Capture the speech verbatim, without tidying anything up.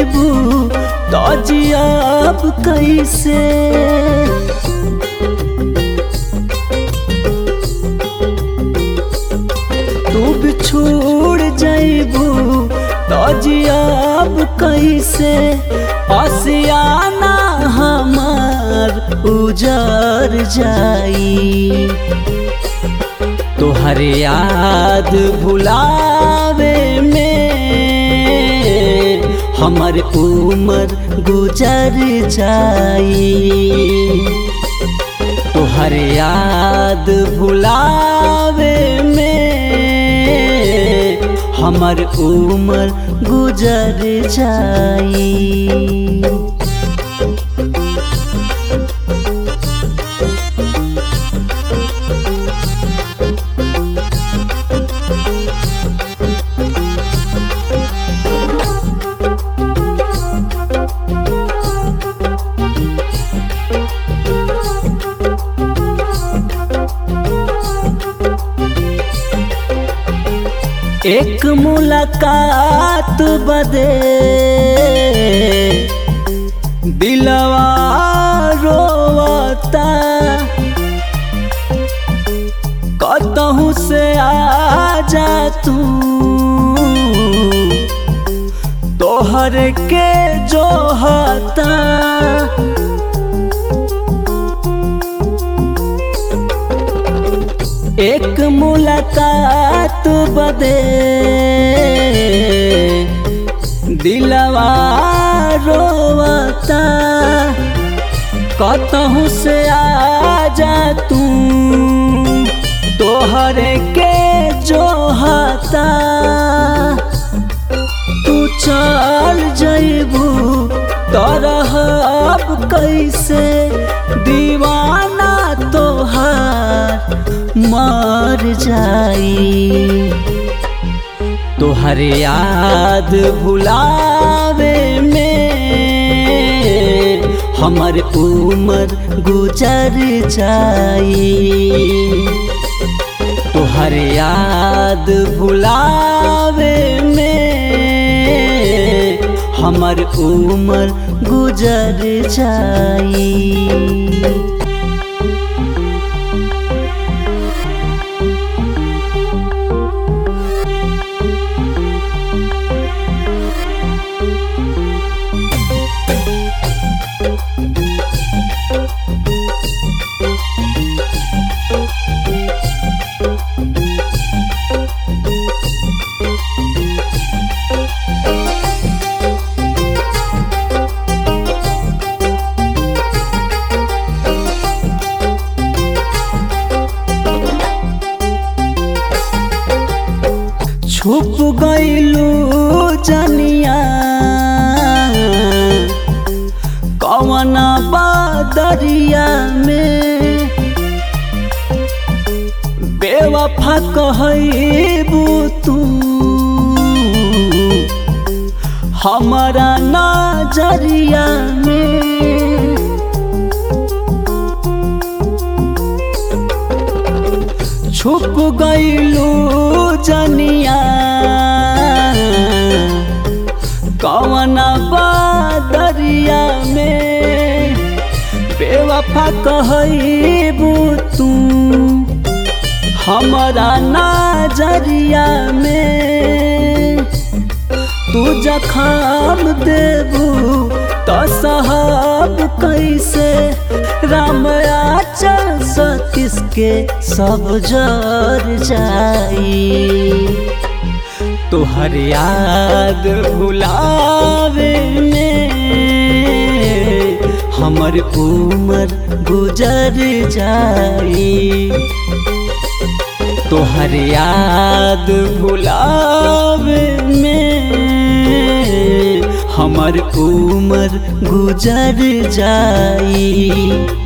जइबू तो जियाब कैसे। तू बिछुड़ जइबू तो जियाब कैसे। आसियाना हमार उजर जाई। तोहर याद भुलावे में हमर उम्र गुजर जाई। तोहर याद भुलावे में हमर उम्र गुजर जाई। एक मुलाकात बदे दिलवा रोवता। कतहु से आजा तू तोहर के जोहता। एक मुलाकात बदे दिलवा रोवता। कतहु से आजा तू तोहर के जोहता। तू चल जइबू तो रहब कैसे। दीवाना तोहार मर जाई। तोहर याद भुलावे में हमर उम्र गुजर जाई। तोहर याद भुलावे में हमर उम्र गुजर जाई। छुप गइलू जनिया कवना बादरिया में। बेवफा कहबू तू हमारा नजरिया में। छुप गइलू जनिया कवना बादरिया में। बेवफा कहबू तू हमारा नजरिया में। तू जखम देबू तो सहब कैसे। राम आचल सतीश के सब जर जाई। तोहर याद भुलावे में हमर उम्र गुजर जाई। तोहर याद भुलावे में हमर उम्र गुजर जाई।